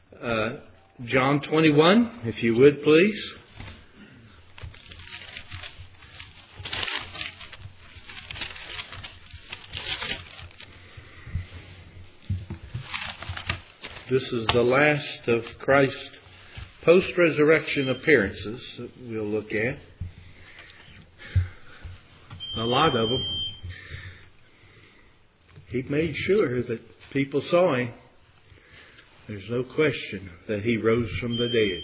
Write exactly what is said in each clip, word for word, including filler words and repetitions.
Uh, John twenty-one, if you would, please. This is the last of Christ's post-resurrection appearances that we'll look at. A lot of them. He made sure that people saw him. There's no question that he rose from the dead.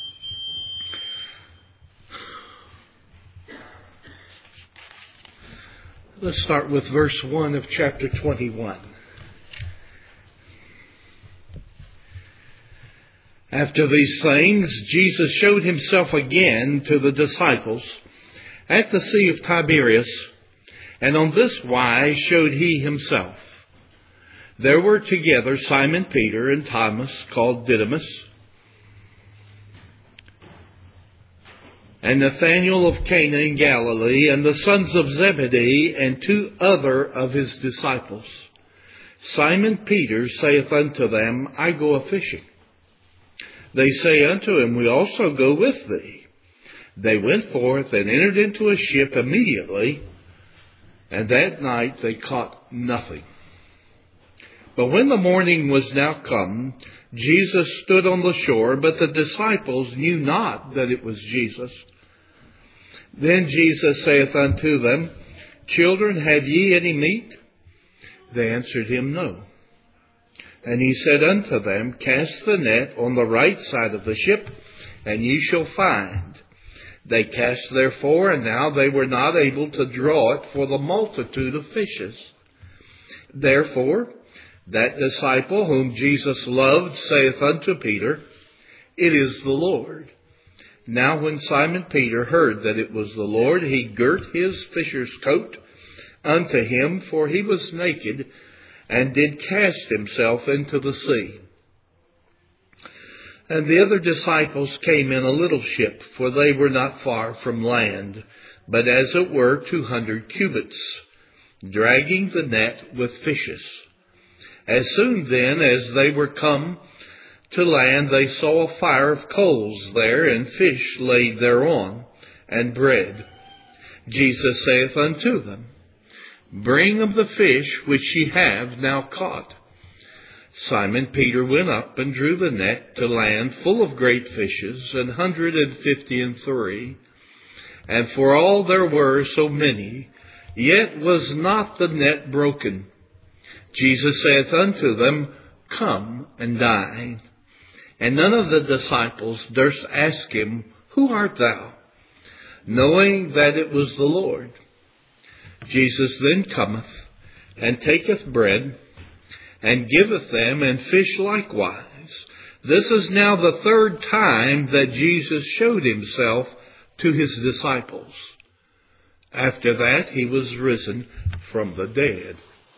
Let's start with verse one of chapter twenty-one. After these things, Jesus showed himself again to the disciples at the Sea of Tiberias, and on this wise showed he himself. There were together Simon Peter and Thomas, called Didymus, and Nathanael of Cana in Galilee, and the sons of Zebedee, and two other of his disciples. Simon Peter saith unto them, I go a-fishing. They say unto him, We also go with thee. They went forth and entered into a ship immediately, and that night they caught nothing. But when the morning was now come, Jesus stood on the shore, but the disciples knew not that it was Jesus. Then Jesus saith unto them, Children, have ye any meat? They answered him, No. And he said unto them, Cast the net on the right side of the ship, and ye shall find. They cast therefore, and now they were not able to draw it for the multitude of fishes. Therefore, that disciple whom Jesus loved saith unto Peter, It is the Lord. Now when Simon Peter heard that it was the Lord, he girt his fisher's coat unto him, for he was naked, and did cast himself into the sea. And the other disciples came in a little ship, for they were not far from land, but as it were two hundred cubits, dragging the net with fishes. As soon then as they were come to land, they saw a fire of coals there, and fish laid thereon, and bread. Jesus saith unto them, Bring of the fish which ye have now caught. Simon Peter went up and drew the net to land full of great fishes, an hundred and fifty and three. And for all there were so many, yet was not the net broken. Jesus saith unto them, Come and dine. And none of the disciples durst ask him, Who art thou? Knowing that it was the Lord. Jesus then cometh, and taketh bread, and giveth them, and fish likewise. This is now the third time that Jesus showed himself to his disciples. After that he was risen from the dead.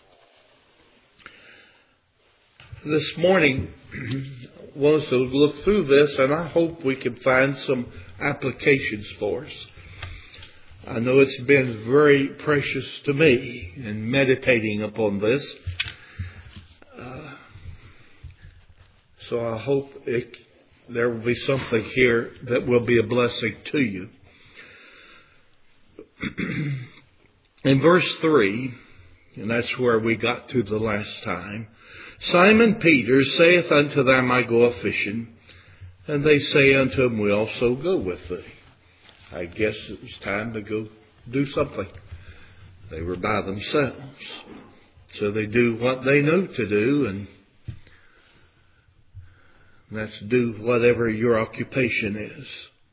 This morning, I want us to look through this, and I hope we can find some applications for us. I know it's been very precious to me in meditating upon this. Uh, so I hope it, there will be something here that will be a blessing to you. In verse three, and that's where we got to the last time, Simon Peter saith unto them, I go a-fishing. And they say unto him, We also go with thee. I guess it was time to go do something. They were by themselves. So they do what they know to do, and that's do whatever your occupation is.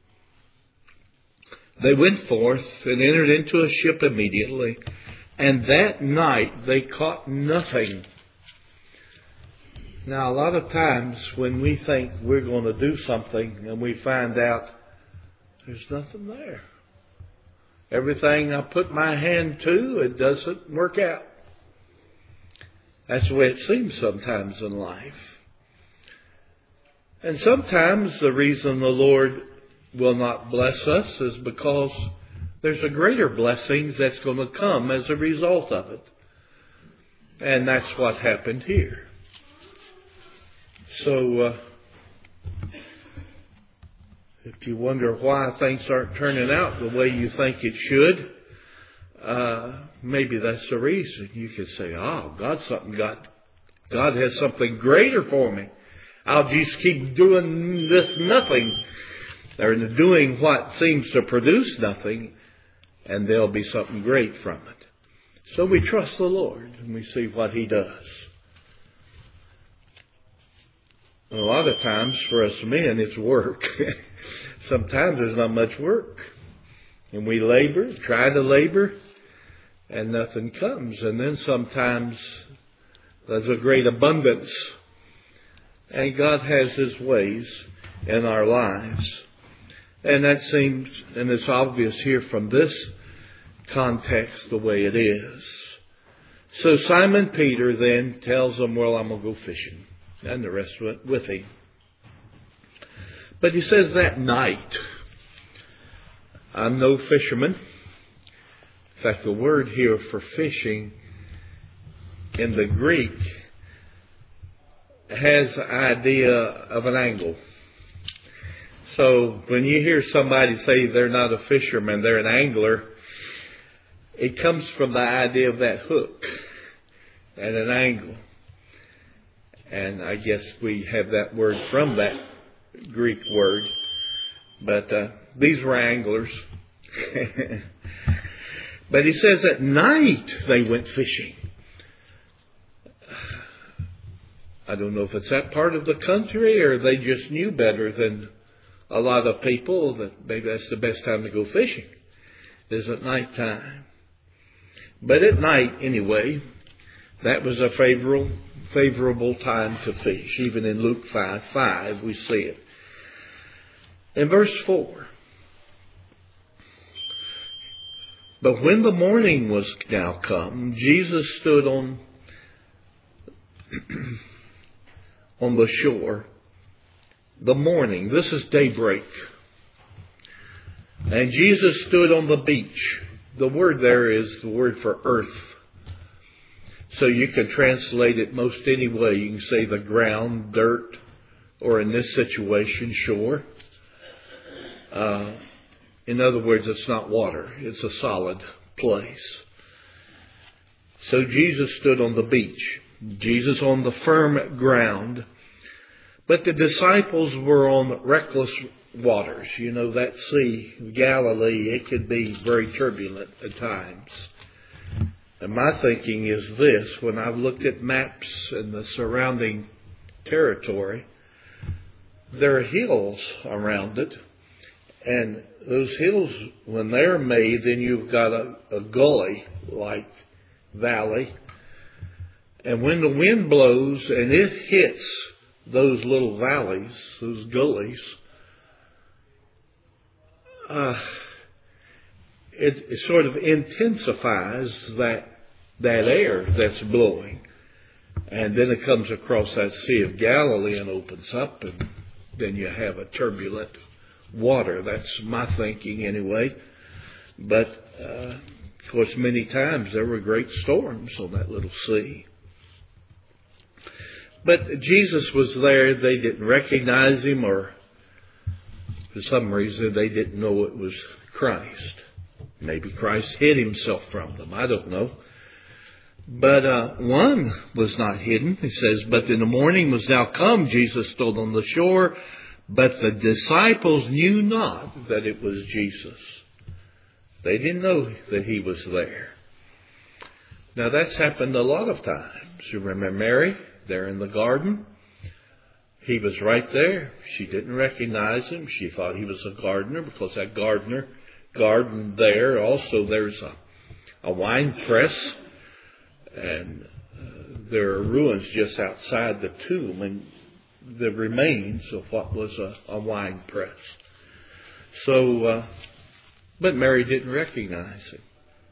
They went forth and entered into a ship immediately, and that night they caught nothing. Now, a lot of times when we think we're going to do something and we find out there's nothing there. Everything I put my hand to, it doesn't work out. That's the way it seems sometimes in life. And sometimes the reason the Lord will not bless us is because there's a greater blessing that's going to come as a result of it. And that's what happened here. So uh, If you wonder why things aren't turning out the way you think it should, uh, maybe that's the reason. You could say, oh, God, something got, God has something greater for me. I'll just keep doing this nothing, or doing what seems to produce nothing, and there'll be something great from it. So we trust the Lord and we see what He does. A lot of times for us men, it's work. Sometimes there's not much work. And we labor, try to labor, and nothing comes. And then sometimes there's a great abundance. And God has His ways in our lives. And that seems, and it's obvious here from this context the way it is. So Simon Peter then tells them, well, I'm going to go fishing. And the rest went with him. But he says that night, I'm no fisherman. In fact, the word here for fishing in the Greek has the idea of an angle. So when you hear somebody say they're not a fisherman, they're an angler, it comes from the idea of that hook and an angle. And I guess we have that word from that Greek word. But uh, these were anglers. But he says at night they went fishing. I don't know if it's that part of the country or they just knew better than a lot of people that maybe that's the best time to go fishing, is at night time. But at night, anyway, that was a favorable favorable time to fish. Even in Luke five five, we see it. In verse four, but when the morning was now come, Jesus stood on on the shore. The morning, this is daybreak. And Jesus stood on the beach. The word there is the word for earth. So you can translate it most any way. You can say the ground, dirt, or in this situation, shore. Uh, in other words, it's not water. It's a solid place. So Jesus stood on the beach. Jesus on the firm ground. But the disciples were on reckless waters. You know, that sea, Galilee, it could be very turbulent at times. And my thinking is this, when I've looked at maps and the surrounding territory, there are hills around it. And those hills, when they're made, then you've got a, a gully-like valley. And when the wind blows and it hits those little valleys, those gullies, uh, it, it sort of intensifies that that air that's blowing. And then it comes across that Sea of Galilee and opens up, and then you have a turbulent water. That's my thinking anyway. But, uh, of course, many times there were great storms on that little sea. But Jesus was there. They didn't recognize Him, or for some reason they didn't know it was Christ. Maybe Christ hid Himself from them. I don't know. But uh, one was not hidden. He says, but in the morning was now come, Jesus stood on the shore, but the disciples knew not that it was Jesus. They didn't know that He was there. Now that's happened a lot of times. You remember Mary there in the garden? He was right there. She didn't recognize Him. She thought He was a gardener, because that gardener garden there, also there's a, a wine press. And uh, there are ruins just outside the tomb and the remains of what was a, a wine press. So, uh, but Mary didn't recognize Him.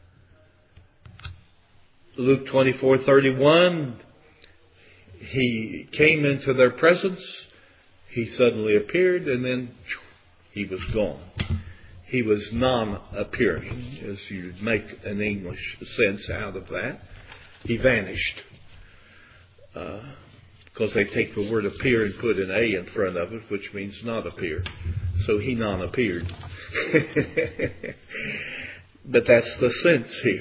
Luke twenty-four thirty-one, He came into their presence. He suddenly appeared, and then He was gone. He was non-appearing, as you make an English sense out of that. He vanished. Uh, because they take the word appear and put an A in front of it, which means not appear. so he non-appeared. But that's the sense here.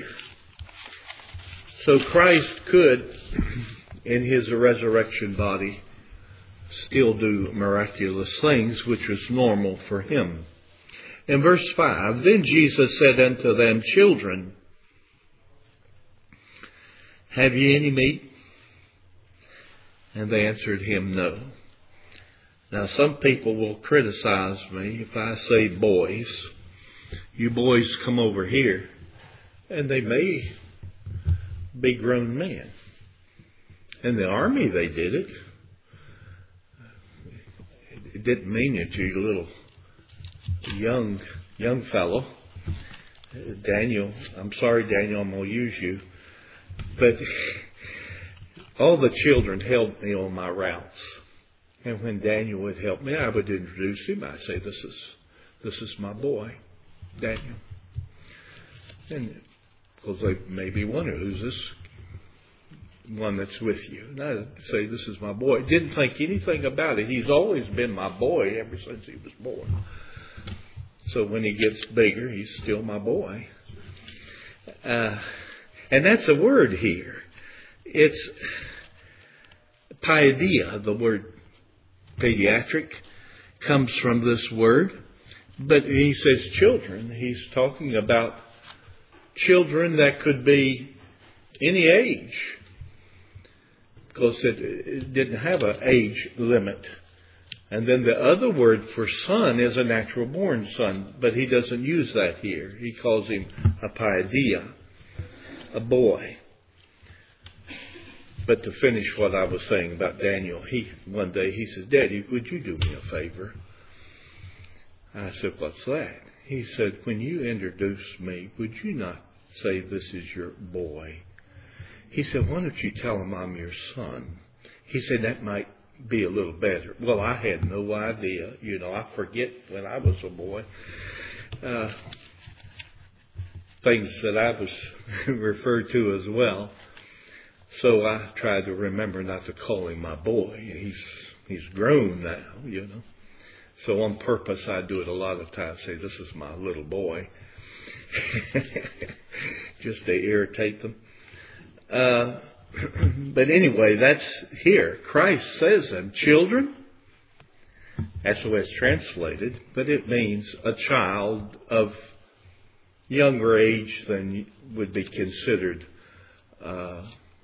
So Christ could, in his resurrection body, still do miraculous things, which was normal for him. In verse five, then Jesus said unto them, Children, have ye any meat? And they answered him, No. Now some people will criticize me if I say boys. You boys come over here. And they may be grown men. In the army they did it. It didn't mean it to you, little young young fellow. Daniel, I'm sorry, Daniel, I'm going to use you. But all the children helped me on my routes. And when Daniel would help me, I would introduce him. I'd say, this is this is my boy, Daniel. And because they maybe wonder, who's this one that's with you? And I'd say, this is my boy. Didn't think anything about it. He's always been my boy ever since he was born. So when he gets bigger, he's still my boy. Uh, and that's a word here. It's paideia, the word pediatric, comes from this word. But he says children. He's talking about children that could be any age. Because it, it didn't have an age limit. And then the other word for son is a natural born son. But he doesn't use that here. He calls him a paideia, a boy. But to finish what I was saying about Daniel, he one day he says, Daddy, would you do me a favor? I said, what's that? He said, when you introduce me, would you not say this is your boy? He said, why don't you tell him I'm your son? He said, that might be a little better. Well, I had no idea. You know, I forget when I was a boy. Uh, things that I was referred to as well. So I tried to remember not to call him my boy. He's he's grown now, you know. So on purpose, I do it a lot of times. Say, this is my little boy. Just to irritate them. Uh, but anyway, that's here. Christ says them, children. That's the way it's translated. But it means a child of younger age than would be considered uh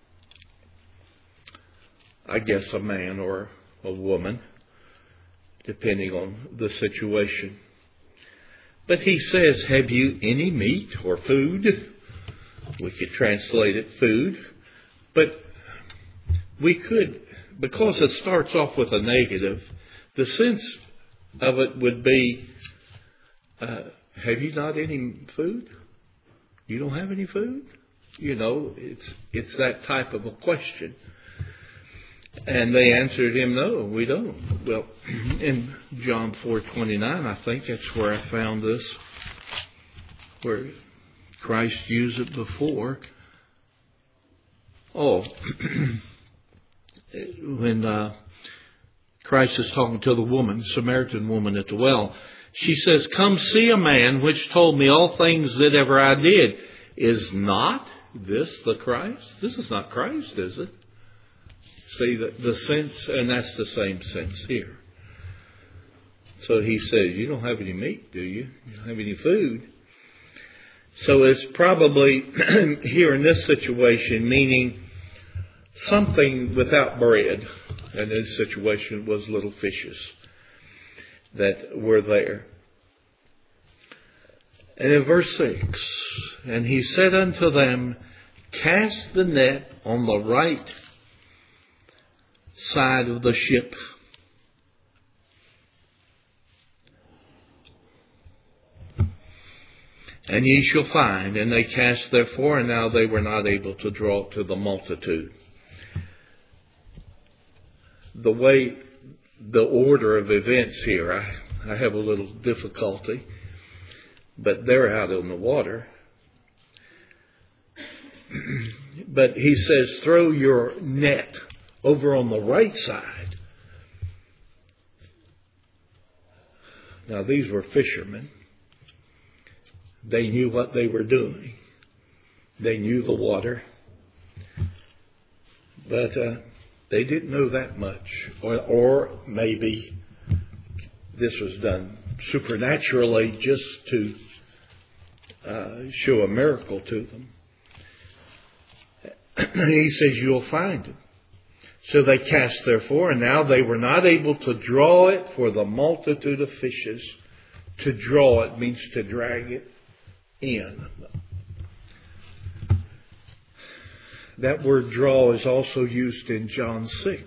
I guess a man or a woman, depending on the situation. But he says, have you any meat or food? We could translate it food. But we could, because it starts off with a negative, the sense of it would be, uh, have you not any food? You don't have any food? You know, it's it's that type of a question. And they answered him, no, we don't. Well, in John four twenty-nine, I think that's where I found this, where Christ used it before. Oh, when uh, Christ is talking to the woman, Samaritan woman at the well, she says, come see a man which told me all things that ever I did. Is not this the Christ? This is not Christ, is it? See, the, the sense, and that's the same sense here. So he says, you don't have any meat, do you? You don't have any food. So it's probably here in this situation meaning something without bread. And this situation was little fishes that were there. And in verse six, and he said unto them, cast the net on the right side of the ship. And ye shall find. And they cast therefore, and now they were not able to draw to the multitude. The way, the order of events here, I, I have a little difficulty. But they're out on the water. But he says, throw your net over on the right side. Now these were fishermen. They knew what they were doing. They knew the water. But uh, they didn't know that much. Or, or maybe this was done supernaturally just to uh, show a miracle to them. He says, you'll find it. So they cast therefore, and now they were not able to draw it for the multitude of fishes. To draw it means to drag it in. That word draw is also used in John six.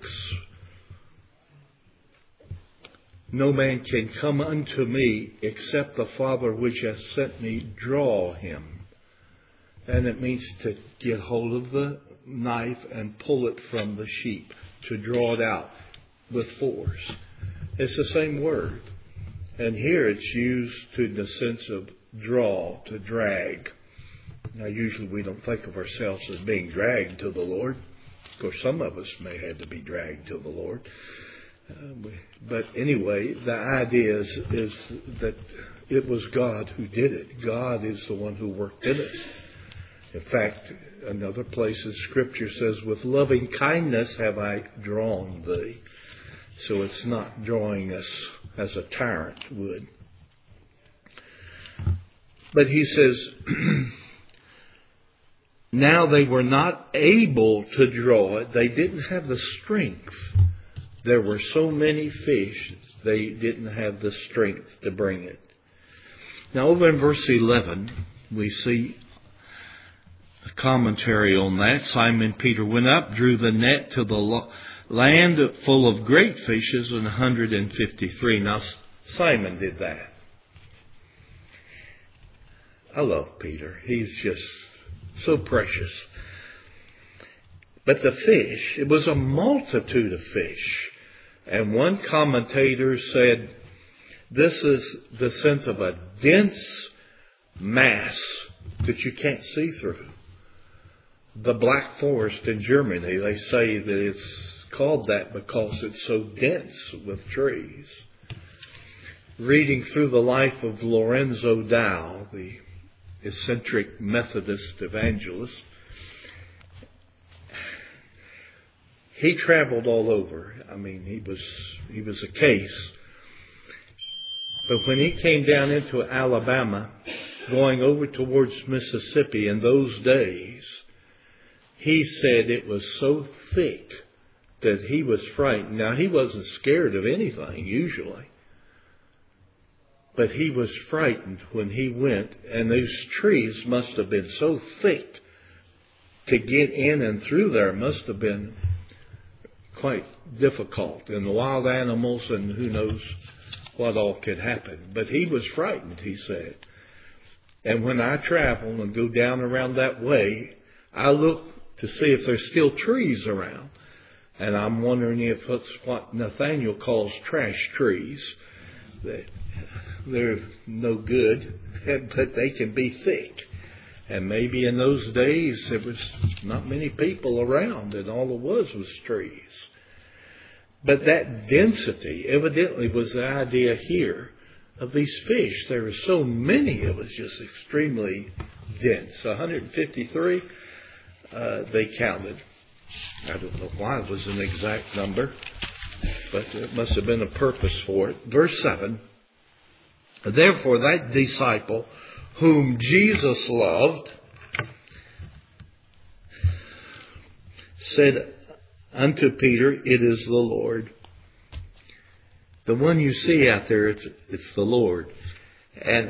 No man can come unto me except the Father which hath sent me draw him. And it means to get hold of the knife and pull it from the sheep, to draw it out with force. It's the same word. And here it's used to in the sense of draw, to drag. Now usually we don't think of ourselves as being dragged to the Lord. Of course some of us may have to be dragged to the Lord. Uh, but anyway, the idea is, is that it was God who did it. God is the one who worked in us. In fact, another place in Scripture says, with loving kindness have I drawn thee. So it's not drawing us as a tyrant would. But he says, now they were not able to draw it. They didn't have the strength. There were so many fish, they didn't have the strength to bring it. Now over in verse eleven, we see a commentary on that. Simon Peter went up, drew the net to the land full of great fishes, and one hundred fifty-three. Now Simon did that. I love Peter. He's just so precious. But the fish, it was a multitude of fish. And one commentator said, this is the sense of a dense mass that you can't see through. The Black Forest in Germany, they say that it's called that because it's so dense with trees. Reading through the life of Lorenzo Dow, the eccentric Methodist evangelist, he traveled all over. I mean, he was he was a case. But when he came down into Alabama, going over towards Mississippi in those days, he said it was so thick that he was frightened. Now, he wasn't scared of anything, usually. But he was frightened when he went, and those trees must have been so thick to get in and through there must have been quite difficult. And the wild animals and who knows what all could happen. But he was frightened, he said. And when I travel and go down around that way, I look to see if there's still trees around. And I'm wondering if it's what Nathaniel calls trash trees. That they're no good, but they can be thick. And maybe in those days there was not many people around and all there was was trees. But that density evidently was the idea here of these fish. There were so many, it was just extremely dense. one hundred fifty-three, uh, they counted. I don't know why it was an exact number, but it must have been a purpose for it. Verse seven, therefore that disciple whom Jesus loved said unto Peter, it is the Lord. The one you see out there, it's, it's the Lord. And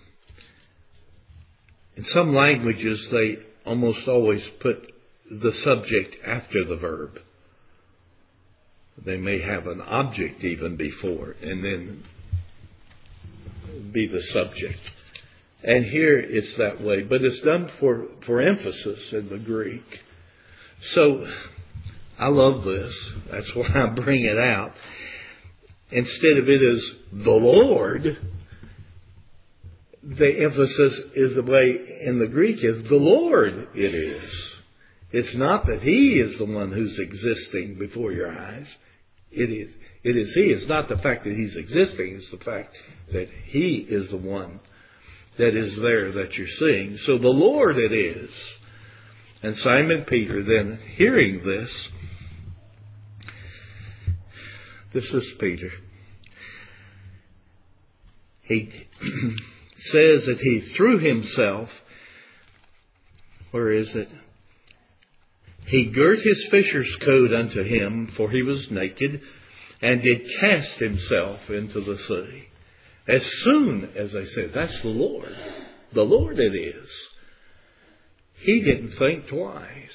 in some languages, they almost always put the subject after the verb. They may have an object even before and then be the subject. And here it's that way, but it's done for, for emphasis in the Greek. So I love this. That's why I bring it out. Instead of it as the Lord, the emphasis is the way in the Greek is the Lord it is. It's not that He is the one who's existing before your eyes. It is, it is He. It's not the fact that He's existing. It's the fact that He is the one that is there that you're seeing. So the Lord it is. And Simon Peter, then hearing this, this is Peter. He says that he threw himself, where is it? He girt his fisher's coat unto him, for he was naked, and did cast himself into the sea. As soon as I said, that's the Lord. The Lord it is. He didn't think twice.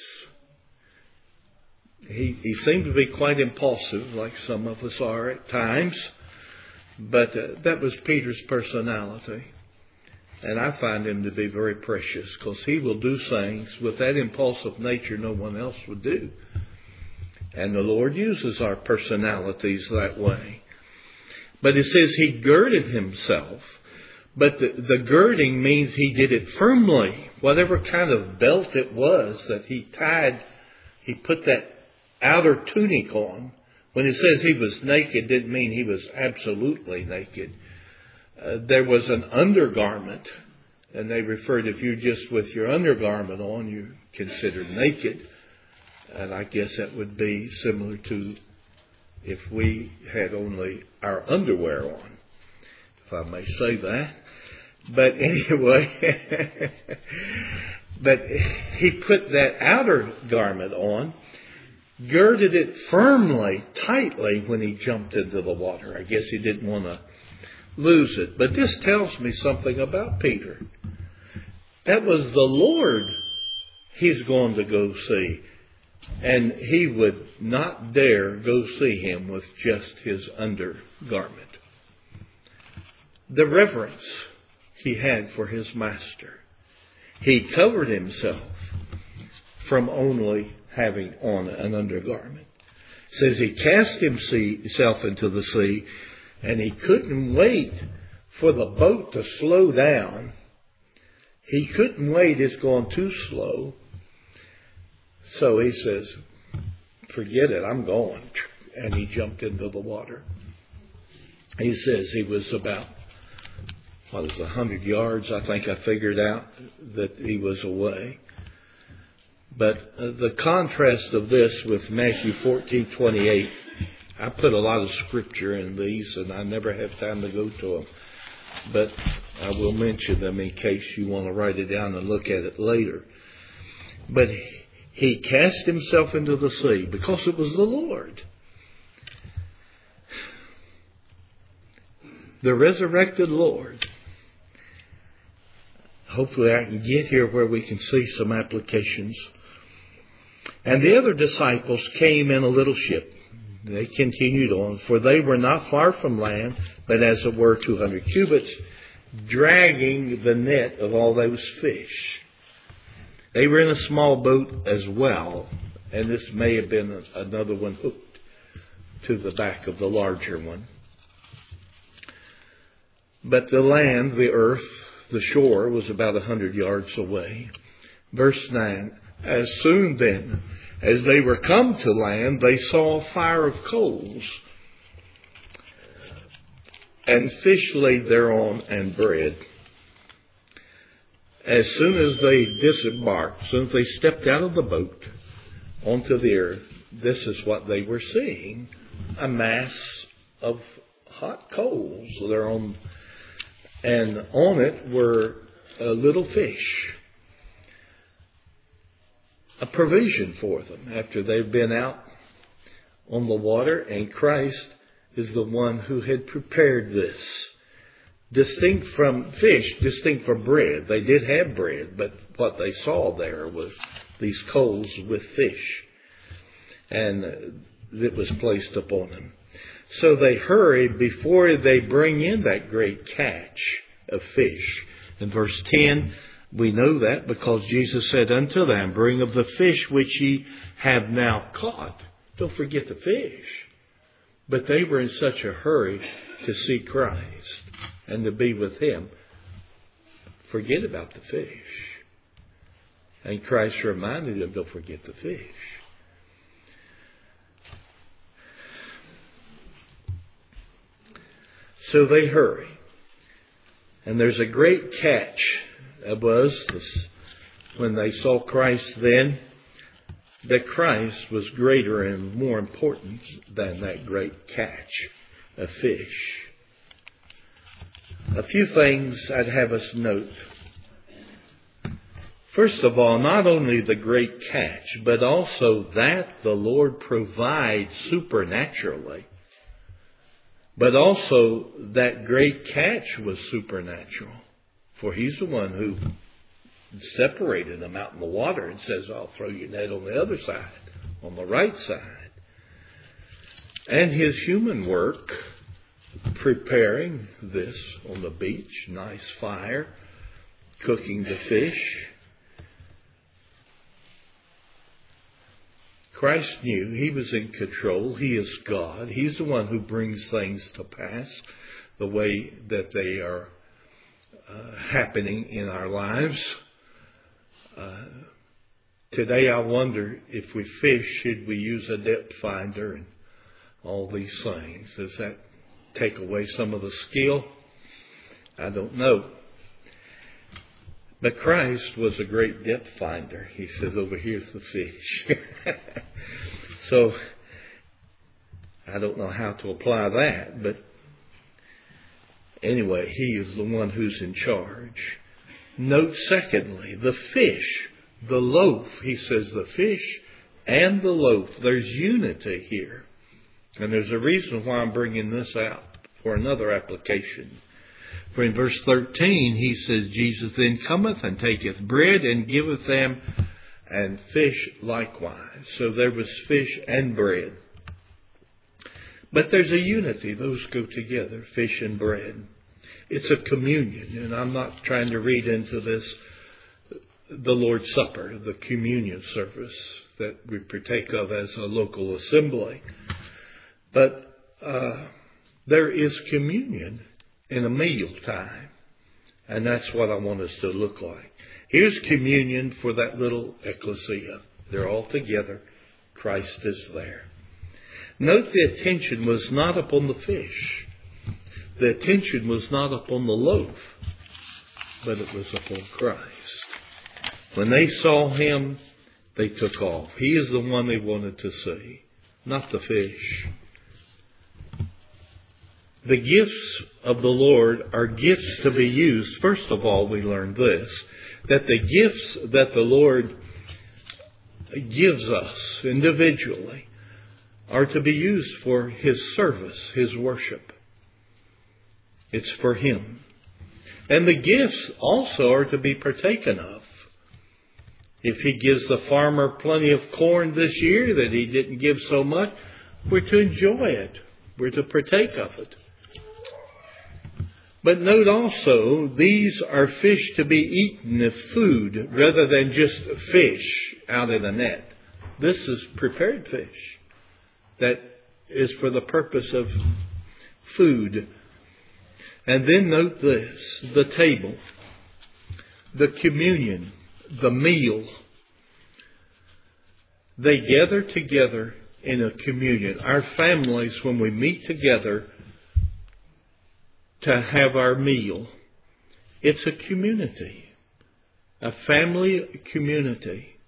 He, he seemed to be quite impulsive, like some of us are at times. But uh, that was Peter's personality. And I find him to be very precious, because he will do things with that impulsive nature no one else would do. And the Lord uses our personalities that way. But it says he girded himself. But the, the girding means he did it firmly. Whatever kind of belt it was that he tied, he put that outer tunic on. When it says he was naked, didn't mean he was absolutely naked. Uh, there was an undergarment, and they referred, if you're just with your undergarment on, you're considered naked. And I guess that would be similar to if we had only our underwear on, if I may say that. But anyway, but he put that outer garment on, girded it firmly, tightly when he jumped into the water. I guess he didn't want to lose it. But this tells me something about Peter. That was the Lord he's going to go see. And he would not dare go see him with just his undergarment. The reverence he had for his master. He covered himself from only having on an undergarment. It says he cast himself into the sea, and he couldn't wait for the boat to slow down. He couldn't wait. It's going too slow. So he says, forget it, I'm going. And he jumped into the water. He says he was about, what is it, one hundred yards, I think I figured out that he was away. But uh, the contrast of this with Matthew fourteen twenty-eight, I put a lot of scripture in these, and I never have time to go to them. But I will mention them in case you want to write it down and look at it later. But he cast himself into the sea because it was the Lord. The resurrected Lord. Hopefully I can get here where we can see some applications. And the other disciples came in a little ship. They continued on, for they were not far from land, but as it were two hundred cubits, dragging the net of all those fish. They were in a small boat as well, and this may have been another one hooked to the back of the larger one. But the land, the earth, the shore was about a hundred yards away. Verse nine, as soon then as they were come to land, they saw a fire of coals, and fish laid thereon, and bread. As soon as they disembarked, as soon as they stepped out of the boat onto the earth, this is what they were seeing. A mass of hot coals there on, and on it were uh, little fish. A provision for them after they've been out on the water, and Christ is the one who had prepared this. Distinct from fish, distinct from bread. They did have bread, but what they saw there was these coals with fish. And it was placed upon them. So they hurried before they bring in that great catch of fish. In verse ten, we know that because Jesus said unto them, bring of the fish which ye have now caught. Don't forget the fish. But they were in such a hurry to see Christ and to be with Him. Forget about the fish. And Christ reminded them, don't forget the fish. So they hurry. And there's a great catch. It was this, when they saw Christ then, that Christ was greater and more important than that great catch of fish. A few things I'd have us note. First of all, not only the great catch, but also that the Lord provides supernaturally. But also that great catch was supernatural. For He's the one who separated them out in the water and says, I'll throw your net on the other side, on the right side. And His human work, preparing this on the beach, nice fire, cooking the fish. Christ knew He was in control. He is God. He's the one who brings things to pass the way that they are uh, happening in our lives. Uh, today I wonder if we fish, should we use a depth finder and all these things? Does that take away some of the skill? I don't know. But Christ was a great depth finder. He says, over here's the fish. So, I don't know how to apply that, but anyway, He is the one who's in charge. Note secondly, the fish, the loaf. He says the fish and the loaf. There's unity here. And there's a reason why I'm bringing this out for another application. For in verse thirteen, He says, Jesus then cometh and taketh bread and giveth them, and fish likewise. So there was fish and bread. But there's a unity. Those go together, fish and bread. It's a communion. And I'm not trying to read into this the Lord's Supper, the communion service that we partake of as a local assembly. But uh, there is communion in a meal time. And that's what I want us to look like. Here's communion for that little ecclesia. They're all together. Christ is there. Note the attention was not upon the fish. The attention was not upon the loaf, but it was upon Christ. When they saw Him, they took off. He is the one they wanted to see, not the fish. The gifts of the Lord are gifts to be used. First of all, we learn this, that the gifts that the Lord gives us individually are to be used for His service, His worship. It's for Him. And the gifts also are to be partaken of. If He gives the farmer plenty of corn this year that He didn't give so much, we're to enjoy it. We're to partake of it. But note also, these are fish to be eaten as food rather than just fish out in a net. This is prepared fish that is for the purpose of food. And then note this, the table, the communion, the meal. They gather together in a communion. Our families, when we meet together to have our meal, it's a community, a family community.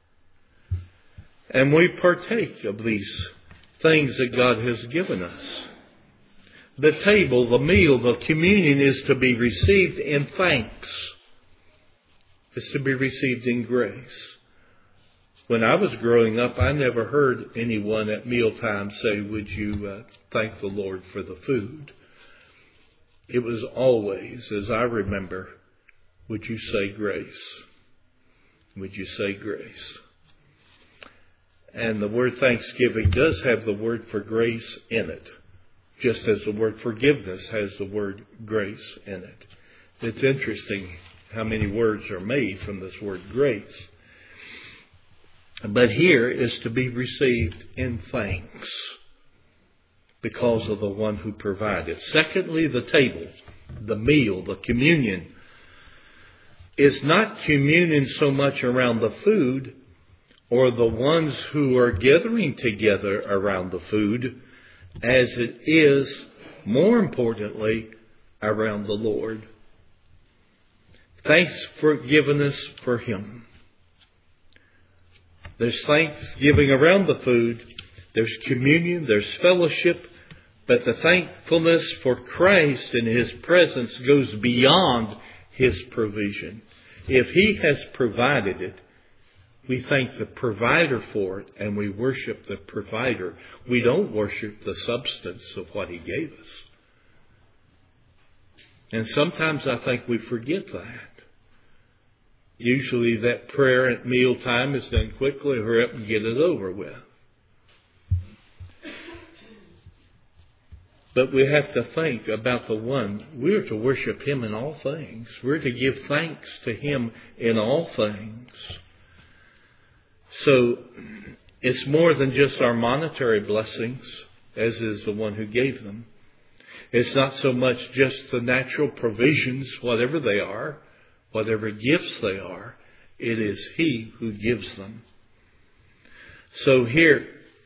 And we partake of these things that God has given us. The table, the meal, the communion is to be received in thanks. It's to be received in grace. When I was growing up, I never heard anyone at mealtime say, would you uh, thank the Lord for the food? It was always, as I remember, would you say grace? Would you say grace? And the word thanksgiving does have the word for grace in it, just as the word forgiveness has the word grace in it. It's interesting how many words are made from this word grace. But here is to be received in thanks because of the one who provided. Secondly, the table, the meal, the communion is not communion so much around the food or the ones who are gathering together around the food as it is more importantly, around the Lord. Thanks for giving us for Him. There's thanksgiving around the food. There's communion. There's fellowship. But the thankfulness for Christ and His presence goes beyond His provision. If He has provided it, we thank the provider for it and we worship the provider. We don't worship the substance of what He gave us. And sometimes I think we forget that. Usually that prayer at mealtime is done quickly. Hurry up and get it over with. But we have to think about the one. We're to worship Him in all things. We're to give thanks to Him in all things. So it's more than just our monetary blessings, as is the one who gave them. It's not so much just the natural provisions, whatever they are, whatever gifts they are. It is He who gives them. So here,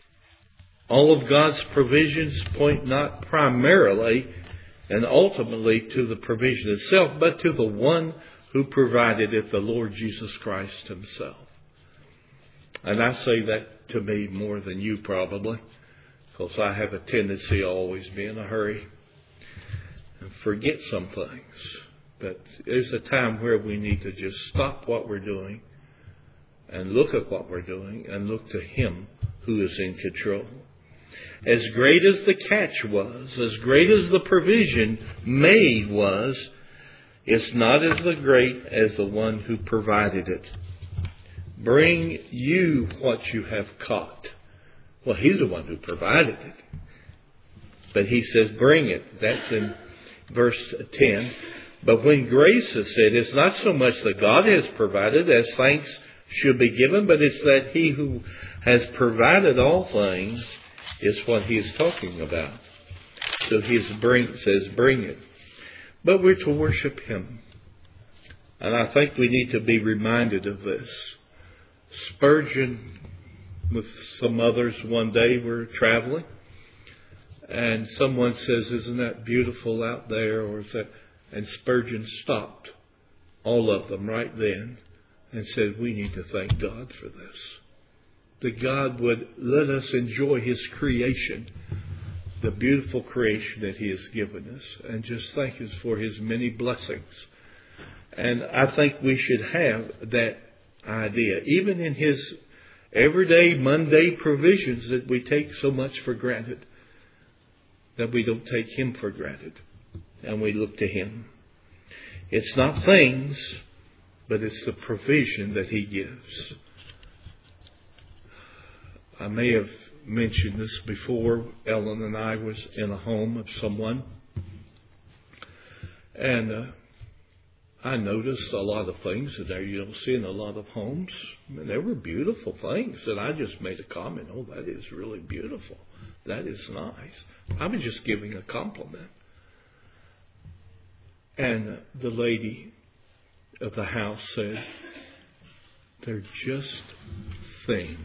all of God's provisions point not primarily and ultimately to the provision itself, but to the one who provided it, the Lord Jesus Christ Himself. And I say that to me more than you probably, because I have a tendency to always be in a hurry and forget some things. But there's a time where we need to just stop what we're doing and look at what we're doing and look to Him who is in control. As great as the catch was, as great as the provision made was, it's not as the great as the one who provided it. Bring you what you have caught. Well, He's the one who provided it. But He says, bring it. That's in verse ten. But when grace is said, it's not so much that God has provided as thanks should be given, but it's that He who has provided all things is what He is talking about. So He bring, says, bring it. But we're to worship Him. And I think we need to be reminded of this. Spurgeon, with some others one day, were traveling. And someone says, isn't that beautiful out there? Or is that... And Spurgeon stopped all of them right then and said, we need to thank God for this. That God would let us enjoy His creation, the beautiful creation that He has given us, and just thank Him for His many blessings. And I think we should have that idea, even in His everyday, mundane provisions that we take so much for granted, that we don't take Him for granted, and we look to Him. It's not things, but it's the provision that He gives. I may have mentioned this before. Ellen and I was in a home of someone, and uh, I noticed a lot of things that you don't see in a lot of homes. I mean, there were beautiful things that I just made a comment. Oh, that is really beautiful. That is nice. I was just giving a compliment. And the lady of the house said, they're just things.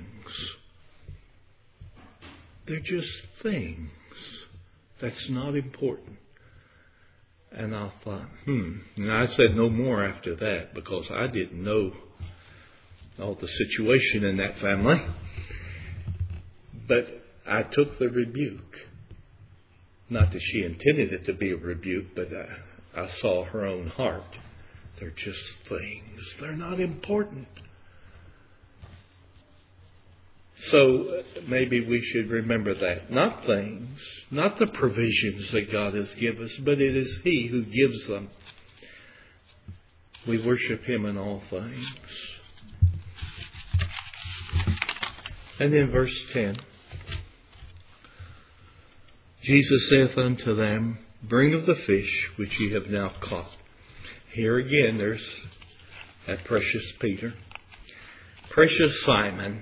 They're just things. That's not important. And I thought, hmm. And I said no more after that because I didn't know all the situation in that family. But I took the rebuke. Not that she intended it to be a rebuke, but I, I saw her own heart. They're just things. They're not important. So maybe we should remember that. Not things, not the provisions that God has given us, but it is He who gives them. We worship Him in all things. And in verse ten, Jesus saith unto them, bring of the fish which ye have now caught. Here again, there's that precious Peter. Precious Simon.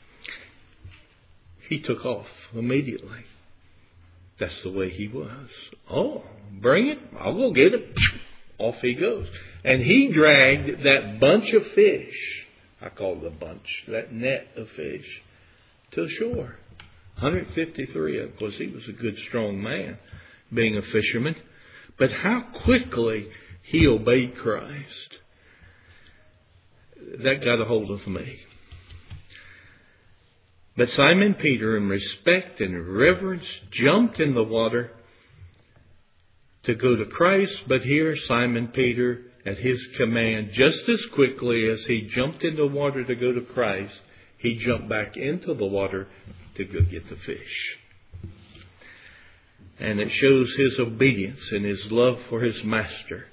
He took off immediately. That's the way he was. Oh, bring it. I'll go get it. Off he goes. And he dragged that bunch of fish. I call it a bunch. That net of fish to shore. one hundred fifty-three of them. Of course, he was a good, strong man. being a fisherman, but how quickly he obeyed Christ. That got a hold of me. But Simon Peter, in respect and reverence, jumped in the water to go to Christ. But here Simon Peter, at his command, just as quickly as he jumped into the water to go to Christ, he jumped back into the water to go get the fish. And it shows his obedience and his love for his master.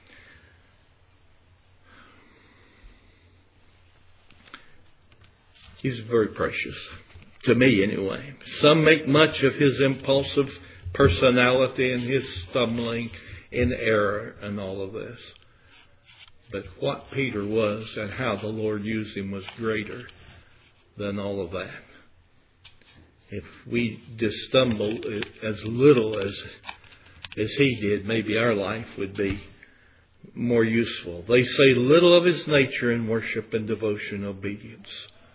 He's very precious. To me, anyway. Some make much of his impulsive personality and his stumbling in error and all of this. But what Peter was and how the Lord used him was greater than all of that. If we just stumble as little as, as he did, maybe our life would be more useful. They say little of his nature in worship and devotion, obedience.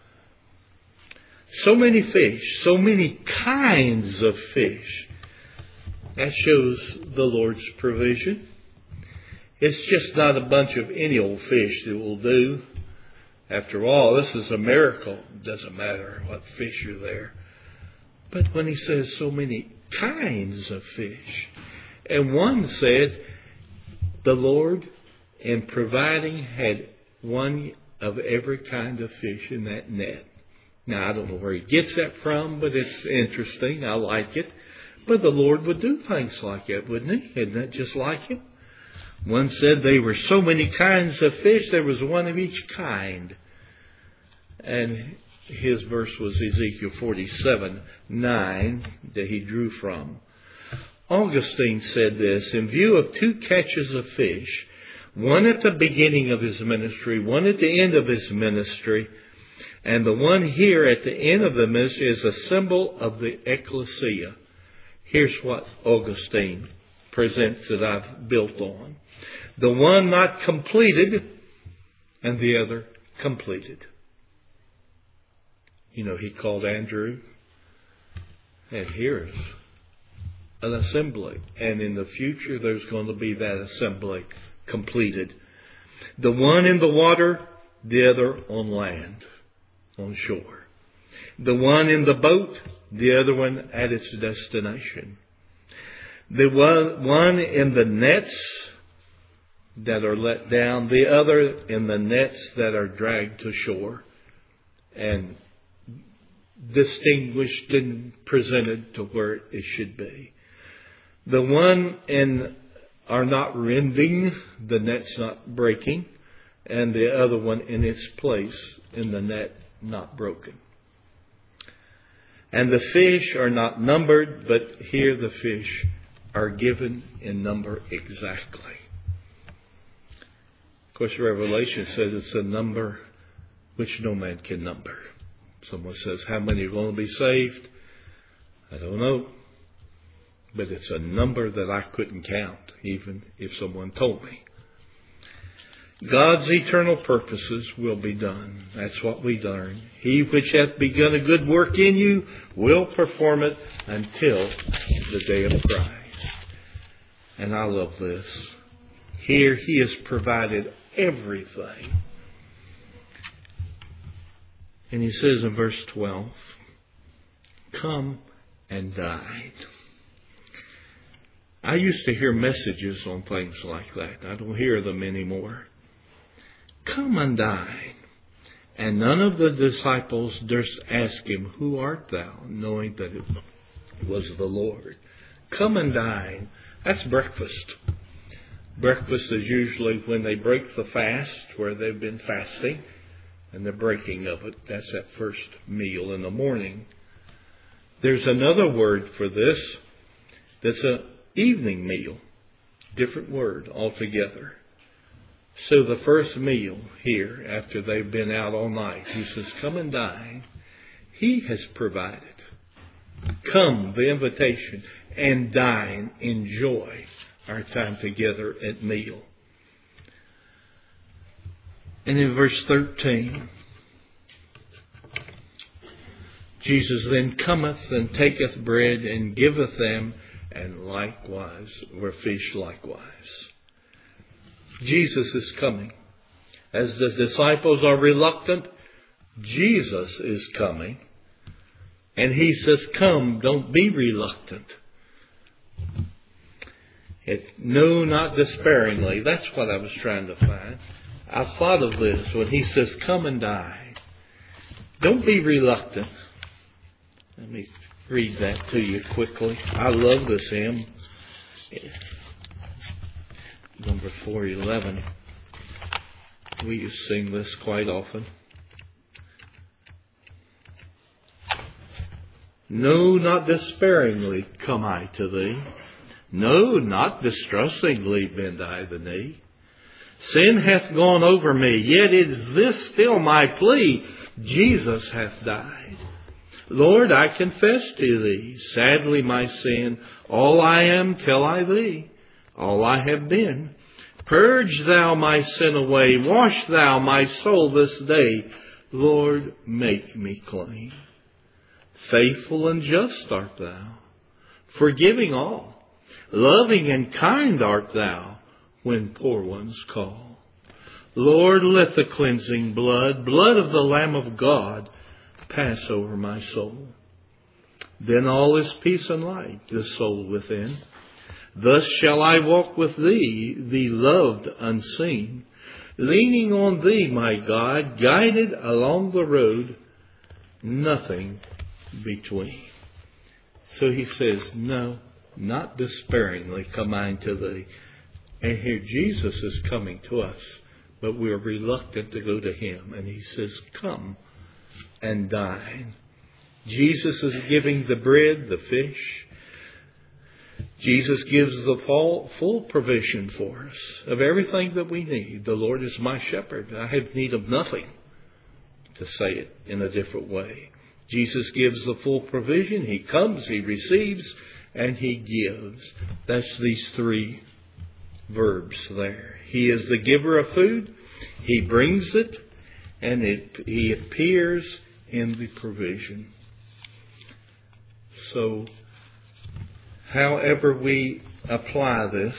So many fish, so many kinds of fish. That shows the Lord's provision. It's just not a bunch of any old fish that will do. After all, this is a miracle. It doesn't matter what fish are there. But when he says so many kinds of fish, and one said, the Lord, in providing, had one of every kind of fish in that net. Now, I don't know where he gets that from, but it's interesting. I like it. But the Lord would do things like that, wouldn't he? Isn't that just like him? One said there were so many kinds of fish, there was one of each kind. And his verse was Ezekiel forty-seven nine that he drew from. Augustine said this, in view of two catches of fish, one at the beginning of his ministry, one at the end of his ministry, and the one here at the end of the ministry is a symbol of the ecclesia. Here's what Augustine presents that I've built on. The one not completed and the other completed. You know, he called Andrew, and here's an assembly. And in the future, there's going to be that assembly completed. The one in the water, the other on land, on shore. The one in the boat, the other one at its destination. The one, one in the nets that are let down, the other in the nets that are dragged to shore and distinguished and presented to where it should be. The one in are not rending, the net's not breaking, and the other one in its place in the net not broken. And the fish are not numbered, but here the fish are given in number exactly. Of course, Revelation says it's a number which no man can number. Someone says, how many are going to be saved? I don't know. But it's a number that I couldn't count, even if someone told me. God's eternal purposes will be done. That's what we learn. He which hath begun a good work in you will perform it until the day of Christ. And I love this. Here he has provided everything. And he says in verse twelve, come and dine. I used to hear messages on things like that. I don't hear them anymore. Come and dine. And none of the disciples durst ask him, who art thou? Knowing that it was the Lord. Come and dine. That's breakfast. Breakfast is usually when they break the fast, where they've been fasting, and the breaking of it. That's that first meal in the morning. There's another word for this that's an evening meal. Different word altogether. So the first meal here, after they've been out all night, he says, come and dine. He has provided. Come, the invitation, and dine. Enjoy our time together at meal. And in verse thirteen, Jesus then cometh and taketh bread and giveth them, and likewise were fish likewise. Jesus is coming. As the disciples are reluctant, Jesus is coming. And he says, come, don't be reluctant. It, no, not despairingly. That's what I was trying to find. I thought of this when he says, come and die. Don't be reluctant. Let me read that to you quickly. I love this hymn. Number four eleven. We used to sing this quite often. No, not despairingly come I to thee. No, not distrustingly bend I the knee. Sin hath gone over me, yet is this still my plea. Jesus hath died. Lord, I confess to thee, sadly my sin, all I am tell I thee, all I have been. Purge thou my sin away, wash thou my soul this day. Lord, make me clean. Faithful and just art thou, forgiving all. Loving and kind art thou when poor ones call. Lord, let the cleansing blood, blood of the Lamb of God, pass over my soul. Then all is peace and light, the soul within. Thus shall I walk with thee, thee loved unseen, leaning on thee, my God, guided along the road, nothing between. So he says, no, not despairingly come I to thee. And here Jesus is coming to us, but we're reluctant to go to him. And he says, come and dine. Jesus is giving the bread, the fish. Jesus gives the full, full provision for us of everything that we need. The Lord is my shepherd. I have need of nothing, to say it in a different way. Jesus gives the full provision. He comes, he receives, and he gives. That's these three verbs there. He is the giver of food. He brings it, and it, he appears in the provision. So, however we apply this,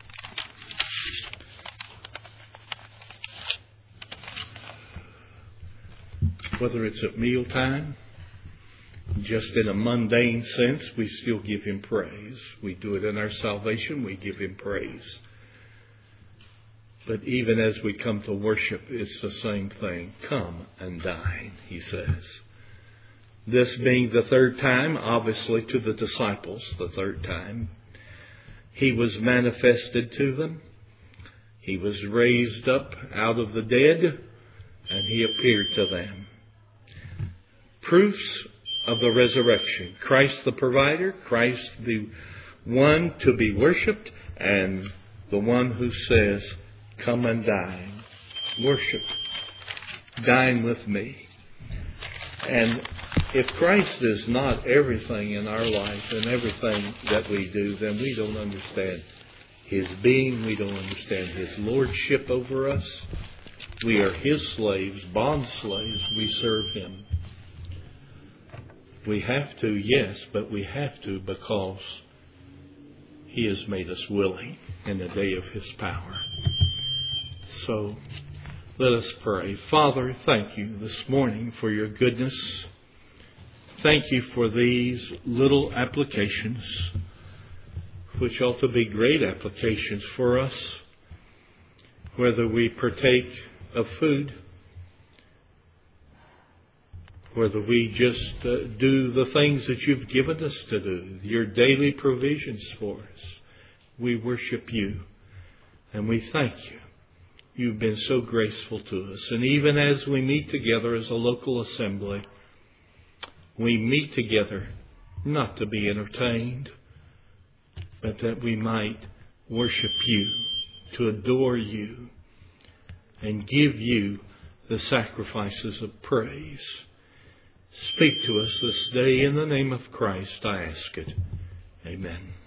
whether it's at mealtime, just in a mundane sense, we still give him praise. We do it in our salvation, we give him praise. But even as we come to worship, it's the same thing. Come and dine, he says. This being the third time, obviously to the disciples, the third time, he was manifested to them. He was raised up out of the dead, and he appeared to them. Proofs of the resurrection. Christ the provider, Christ the one to be worshipped, and the one who says, come and dine. Worship. Dine with me. And if Christ is not everything in our life and everything that we do, then we don't understand his being. We don't understand his lordship over us. We are his slaves, bond slaves. We serve him. We have to, yes, but we have to because he has made us willing in the day of his power. So let us pray. Father, thank you this morning for your goodness. Thank you for these little applications, which ought to be great applications for us, whether we partake of food, whether we just uh, do the things that you've given us to do, your daily provisions for us. We worship you and we thank you. You've been so graceful to us. And even as we meet together as a local assembly, we meet together not to be entertained, but that we might worship you, to adore you, and give you the sacrifices of praise. Speak to us this day in the name of Christ, I ask it. Amen.